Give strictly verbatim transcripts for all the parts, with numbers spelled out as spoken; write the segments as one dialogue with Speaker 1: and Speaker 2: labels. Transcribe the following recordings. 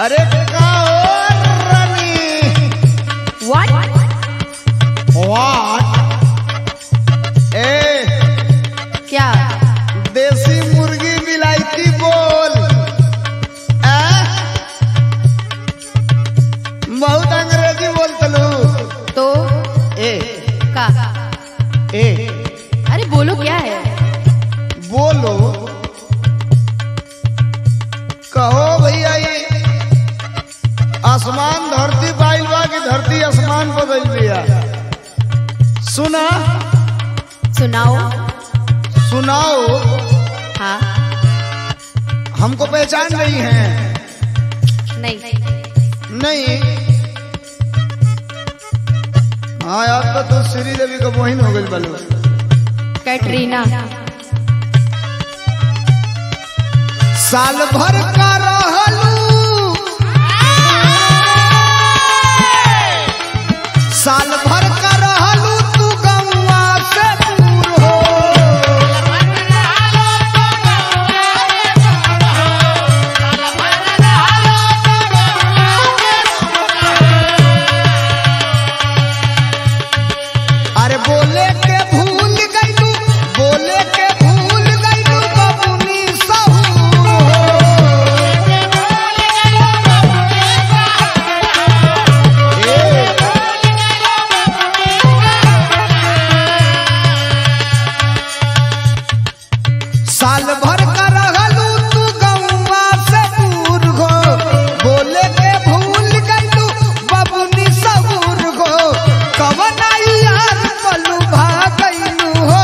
Speaker 1: अरे का रानी
Speaker 2: what
Speaker 1: what ए
Speaker 2: क्या
Speaker 1: देसी मुर्गी विलायती बोल आ? बहुत अंग्रेजी बोलतलू
Speaker 2: तो
Speaker 1: ए
Speaker 2: का
Speaker 1: ए
Speaker 2: अरे बोलो क्या है
Speaker 1: बोलो कहो भैया ये आसमान धरती बाइल बा की धरती आसमान पर गइल बिया सुना
Speaker 2: सुनाओ
Speaker 1: सुनाओ
Speaker 2: हाँ
Speaker 1: हमको पहचान नहीं है
Speaker 2: नहीं
Speaker 1: नहीं हाँ यार तो तू श्री देवी का बहन हो गई बलो
Speaker 2: कैटरीना
Speaker 1: साल भर का रहलू साल भर का रहलू तू गौवा से दूर हो अरे बोले के भूल गईलू बोले के भूल गईलू बबुनी सहूर हो ए साल भर का रहलू तू गौवा से दूर हो बोले के भूल गईलू बबुनी सहूर हो कवन यार पलू भागलू हो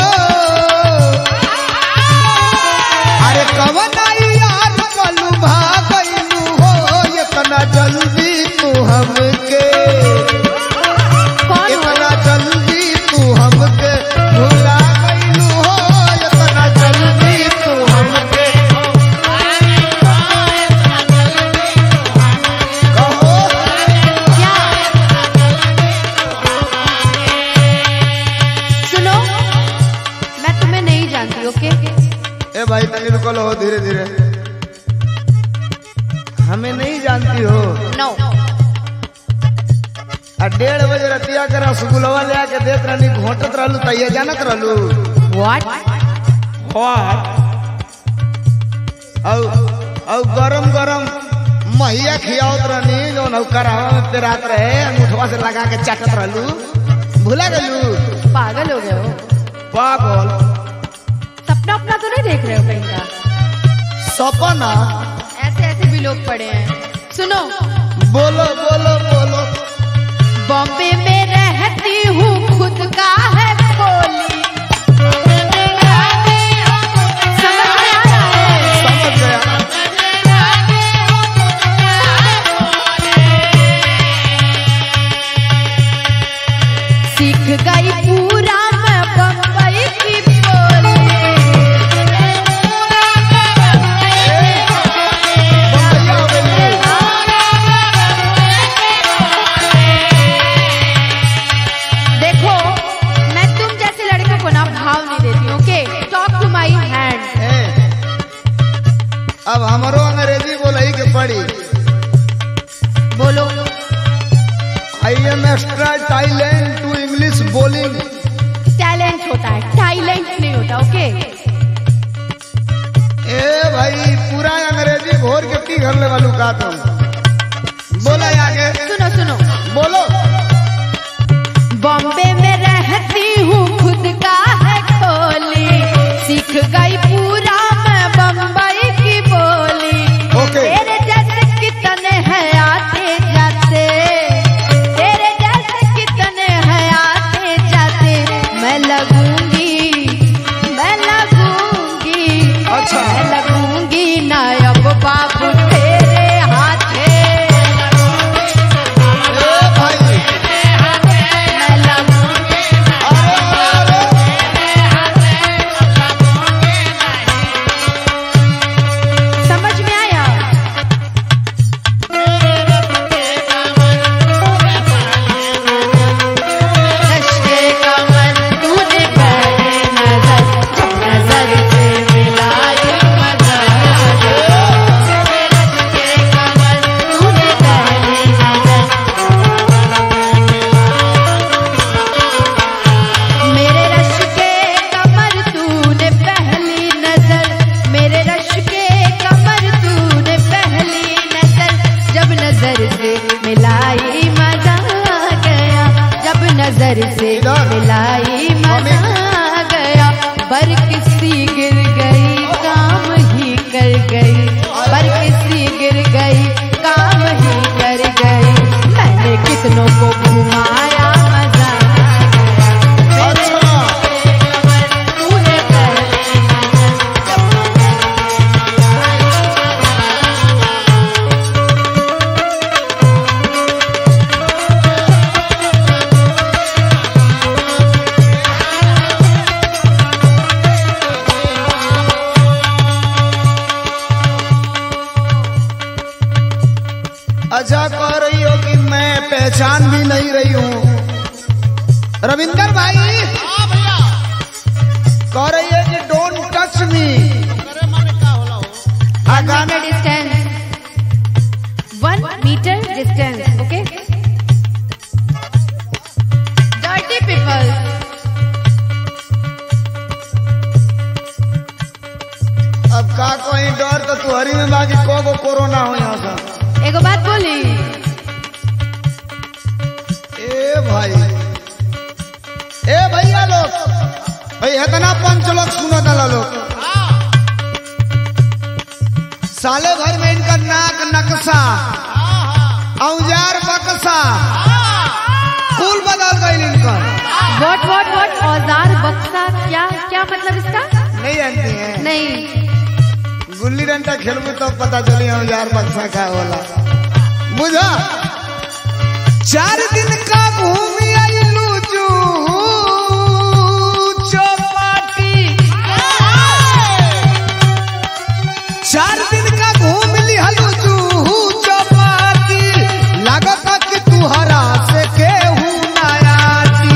Speaker 1: अरे कवन यार पलू भागलू हो इतना जल्दी तू हमके
Speaker 2: कौन हो
Speaker 1: इतना जल्दी तू हमके भुला गईलू हो इतना जल्दी तू हमके कहो
Speaker 2: क्या सुनो मैं तुम्हें नहीं जानती ओके
Speaker 1: ए भाई तनी रुको लो धीरे धीरे हमें नहीं जानती हो
Speaker 2: नो
Speaker 1: आ डेढ़ बजे रतिया के रसगुल्ला ले आके देत रहनी घोटत रहलू तैया जानत रहलू
Speaker 2: व्हाट
Speaker 1: औ औ गरम गरम महिया खियावत रहनी जो नौकरावा में पेरात रहे अंगूठवा से लगा के चाटत रहलू भुला गलू
Speaker 2: पागल हो गए हो
Speaker 1: पागल
Speaker 2: सपना अपना तो नहीं देख रहे हो कहीं का
Speaker 1: सपना
Speaker 2: ऐसे ऐसे भी लोग पड़े हैं सुनो
Speaker 1: बोलो बोलो बोलो
Speaker 2: बॉम्बे में रहती हूँ खुद का है बोली समझ में आ रहा है
Speaker 1: समझ गया
Speaker 2: सीख गई पूरा मैं बम्बई की बोली
Speaker 1: बम्बईया हो गई
Speaker 2: देखो मैं तुम जैसे लड़के को ना भाव नहीं देती okay talk to my hand
Speaker 1: ए, अब हमरो अंग्रेजी बोलई के पड़ी
Speaker 2: बोलो
Speaker 1: I am extra talent to English बोलिंग
Speaker 2: टैलेंट होता है टाइलेंट नहीं होता ओके
Speaker 1: ए भाई पूरा अंग्रेजी घोर के की घर ले वालू का तुम बोला आगे
Speaker 2: सुनो सुनो
Speaker 1: बोलो
Speaker 2: बॉम्बे में रहती हूँ खुद का है खोली सीख गई पूरा मैं बम्बई की बोली
Speaker 1: ओके
Speaker 2: तेरे जैसे कितने हैं आते जाते तेरे जैसे कितने हैं आते जाते मैं लगूंगी मैं लगूंगी
Speaker 1: अच्छा।
Speaker 2: मैं लगूंगी ना अब बाबू तेरे हाथे
Speaker 1: अच्छा कह रही हो कि मैं पहचान भी नहीं रही हूँ। रविंदर भाई
Speaker 3: हाँ भैया
Speaker 1: कह रही है कि डोंट टच मी।
Speaker 3: करे माने का होला हो
Speaker 1: आगाने
Speaker 2: distance, one metre distance, okay. Dirty people.
Speaker 1: अब का कोई डर तो तुहरी में बाकी को को कोरोना हो यहाँ से।
Speaker 2: एगो बात बोली,
Speaker 1: ए भाई ए भैया लोग भाई इतना पंच लोग सुनो दला लोग साले भर में इनका नाक नक्शा औजार बक्सा कुल बदल गई इनका।
Speaker 2: वॉट वॉट वॉट औजार बक्सा, क्या क्या मतलब इसका?
Speaker 1: नहीं जानती है?
Speaker 2: नहीं।
Speaker 1: गुल्ली डंडा खेलबू तो पता चली औजार बक्सा का होला। बुझा चार दिन का घूमी आइलू जू चौपाटी, चार दिन का घूम लिहलू जू चौपाटी, लागत कि तुहरा से केहू नायाती।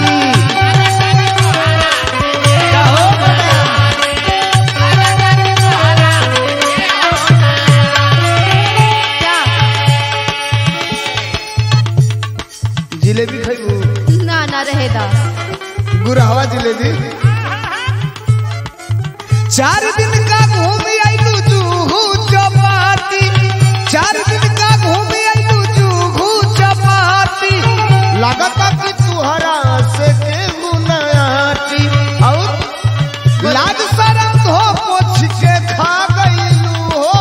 Speaker 1: जिलेबी खाइबू?
Speaker 2: ना ना रहेदा।
Speaker 1: गुरहवा जिलेबी। चार दिन का घूमी आइलू जूहू चपाती, चार दिन का घूमी आइलू जूहू चपाती, लागत कि तुहरा से केहू नायाती। और लाज शरम धो पोछ के खा गइलू हो।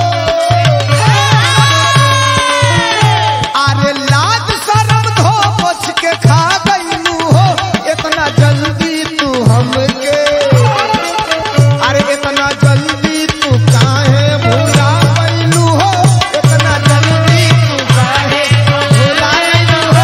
Speaker 1: अरे लाज शरम धो पोछ के खा गइलू हो। इतना जल्दी तू हमके, अरे इतना जल्दी तू काहे भुला गइलू हो। इतना जल्दी तू काहे भुला गइलू हो।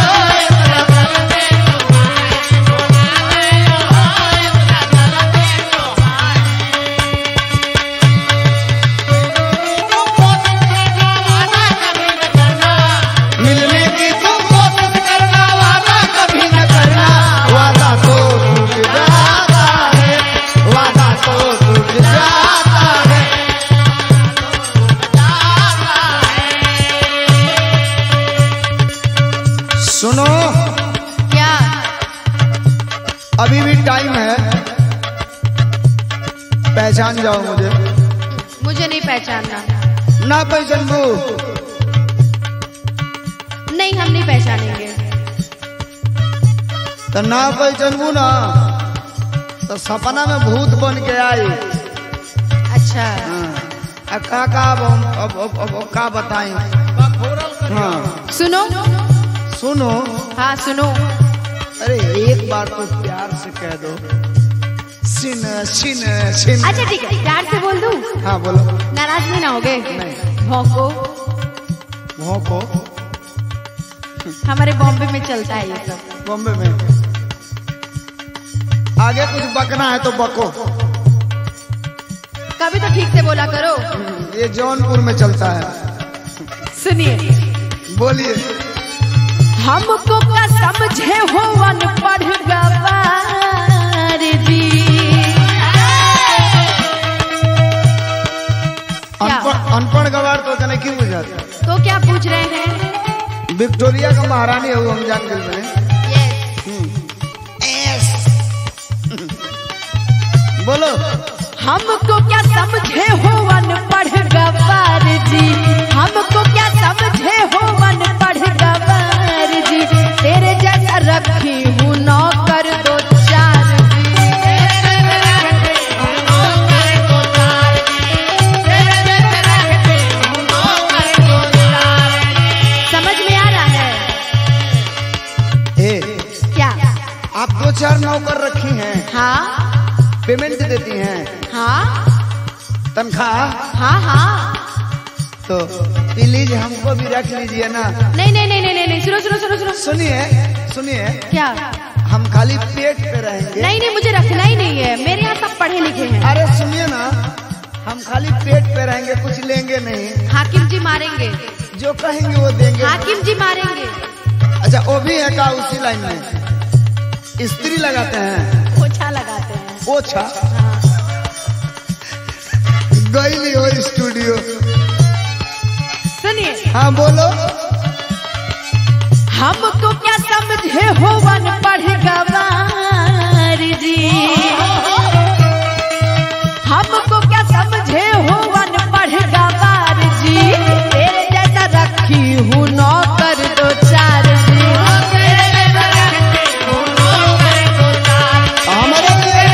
Speaker 1: मिलने की तुम कोशिश करना, वादा कभी न करना। वादा तो टूट जाता है, वादा तो टूट जाता है। सुनो
Speaker 2: क्या?
Speaker 1: अभी भी टाइम है, पहचान जाओ मुझे।
Speaker 2: मुझे नहीं पहचानना।
Speaker 1: ना पहचानबू?
Speaker 2: नहीं, हम नहीं पहचानेंगे।
Speaker 1: तो ना पहचानबू ना तो सपना में भूत बन के आई।
Speaker 2: अच्छा,
Speaker 1: हाँ। का का अब हम अब, अब, अब, अब का बताएं? हाँ
Speaker 2: सुनो।
Speaker 1: सुनो।
Speaker 2: हाँ सुनो।
Speaker 1: अरे एक बार तो प्यार से कह दो। सिन सिन सिन।
Speaker 2: अच्छा ठीक है, प्यार से बोल दूं?
Speaker 1: हाँ बोलो।
Speaker 2: नाराज नहीं ना होगे?
Speaker 1: नहीं।
Speaker 2: भौंको।
Speaker 1: भौंको?
Speaker 2: हमारे बॉम्बे में चलता है ये सब।
Speaker 1: बॉम्बे में आगे कुछ बकना है तो बको।
Speaker 2: कभी तो ठीक से बोला करो।
Speaker 1: ये जौनपुर में चलता है।
Speaker 2: सुनिए,
Speaker 1: बोलिए।
Speaker 2: हमको क्या समझे हो अनपढ़ गवार जी।
Speaker 1: अनपढ़ अनपढ़ गवार तो कने क्यों बुझाता?
Speaker 2: तो क्या पूछ रहे हैं?
Speaker 1: विक्टोरिया का महारानी है वो, हम जान गए मैंने। बोलो।
Speaker 2: हमको क्या समझे हो अनपढ़ गवार जी, हमको क्या समझे हो अनपढ़ गवार जी। तेरे जैसा रखी हूँ नौकर दो चार जी। समझ में आ रहा है?
Speaker 1: ए,
Speaker 2: क्या?
Speaker 1: आप दो चार नौकर रखी हैं?
Speaker 2: हाँ।
Speaker 1: पेमेंट देती हैं?
Speaker 2: हाँ।
Speaker 1: तनख्वाह?
Speaker 2: हाँ हाँ।
Speaker 1: तो प्लीज हमको भी रख लीजिए ना।
Speaker 2: नहीं नहीं नहीं नहीं नहीं, सुनो सुनो सुनो सुनो।
Speaker 1: सुनिए सुनिए।
Speaker 2: क्या?
Speaker 1: हम खाली पेट पे रहेंगे।
Speaker 2: नहीं नहीं, मुझे रखना ही नहीं है, मेरे यहाँ सब पढ़े लिखे हैं।
Speaker 1: अरे सुनिए ना, हम खाली पेट पे रहेंगे, कुछ लेंगे नहीं।
Speaker 2: हाकिम जी मारेंगे।
Speaker 1: जो कहेंगे वो देंगे।
Speaker 2: हाकिम जी मारेंगे।
Speaker 1: अच्छा वो भी है का उसी लाइन में स्त्री लगाते हैं,
Speaker 2: पोछा लगाते हैं।
Speaker 1: पोछा गई हो स्टूडियो।
Speaker 2: सुनिए,
Speaker 1: हाँ बोलो।
Speaker 2: हमको क्या समझे हो अनपढ़ गवार जी, हमको क्या समझे हो अनपढ़ गवार जी, तेरे जैसा रखी हूँ नौकर दो चार जी।
Speaker 1: हमारे लिए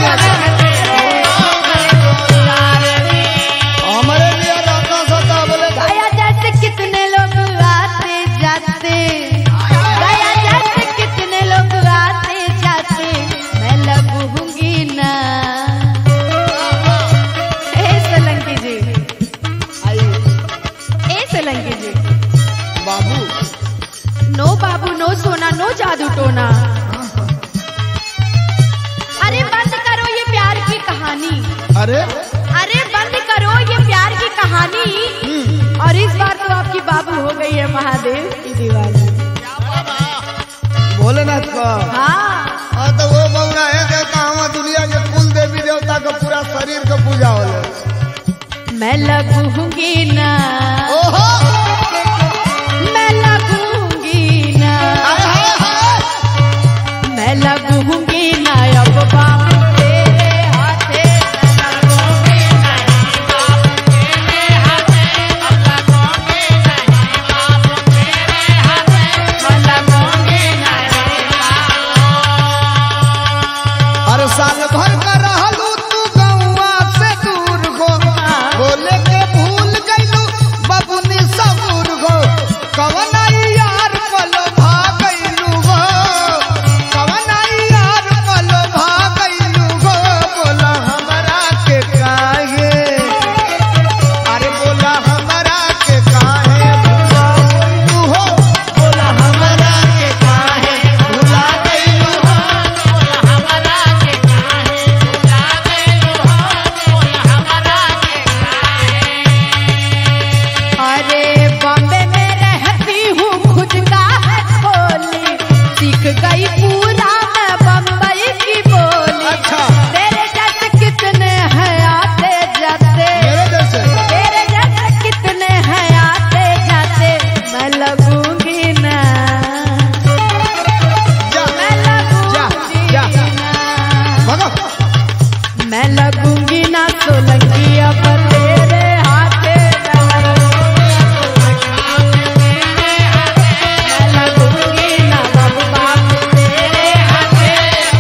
Speaker 1: हमारे लिए राता सता बोले
Speaker 2: गया जैसे कितने लोग आते जाते, गया जैसे कितने लोग आते जाते, मैं लगूंगी ना। ए सोलंकी जी, ए सोलंकी जी,
Speaker 1: बाबू
Speaker 2: नो बाबू नो सोना नो जादू टोना। अरे बंद करो ये प्यार की कहानी,
Speaker 1: अरे
Speaker 2: अरे बंद करो ये प्यार की कहानी। और इस बार तो आपकी बाबू हो गई है महादेव की दीवानी।
Speaker 1: भोलेनाथ का।
Speaker 2: हाँ,
Speaker 1: हाँ तो वो बउरा है कहता हम दुनिया के कुल देवी देवता का पूरा शरीर का पूजा हो।
Speaker 2: मैं लगूंगी ना,
Speaker 1: ओहो
Speaker 2: मैं लगूंगी ना, मैं लगूंगी ना अब बाबू तेरे हाथे, लगूंगी नहीं बाबू तेरे हाथे, अब लगूंगी नहीं बाबू तेरे हाथे, मैं लगूंगी नहीं बाबू।
Speaker 1: अरे साल भर का रहलू तू गौवा से दूर हो, बोले के भूल गईलू बबुनी सबूर हो, कवन आई यार पलो भागैलू हो, कवन आई यार पलो भागैलू हो, बोला हमरा के काहे, अरे बोला हमरा के काहे भुला गईलू हो, बोला हमरा के काहे भुला गईलू हो,
Speaker 2: हमरा के काहे भुला गइलू हो, बोल हमरा के काहे। अरे बॉम्बे में रहती हूँ खुद का है खोली, सीख गई पूरा मैं बम्बई की बोली।
Speaker 1: अच्छा।
Speaker 2: तेरे जैसे कितने हैं आते जाते,
Speaker 1: मेरे जैसे
Speaker 2: तेरे जैसे कितने हैं आते जाते, मैं लगूंगी ना,
Speaker 1: जा
Speaker 2: मैं लगूंगी
Speaker 1: जा, जा।
Speaker 2: ना,
Speaker 1: भगो
Speaker 2: मैं लगूंगी ना सोलंकी अब तेरे हाथे, मैं लगूंगी ना बाबू बाबू तेरे हाथे।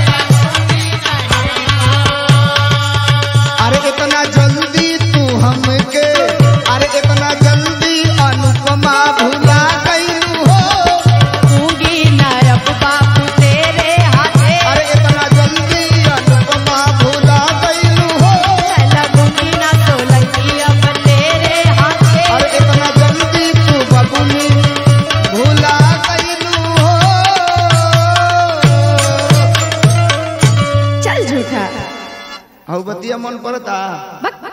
Speaker 1: अरे इतना जल्दी तू हमके, अरे इतना जल्दी अनुपमा भुला गईलू हो,
Speaker 2: लगूंगी ना अब बाबू तेरे हाथे,
Speaker 1: अरे इतना जल्दी अनुपमा भुला गईलू हो,
Speaker 2: मैं लगूंगी ना सोलंकी अब तेरे हाथे।
Speaker 1: अरे इतना जल्दी तू बबुनी भुला गईलू हो।
Speaker 2: चल झूठा।
Speaker 1: हऊ बतिया मन पड़ता।
Speaker 2: बक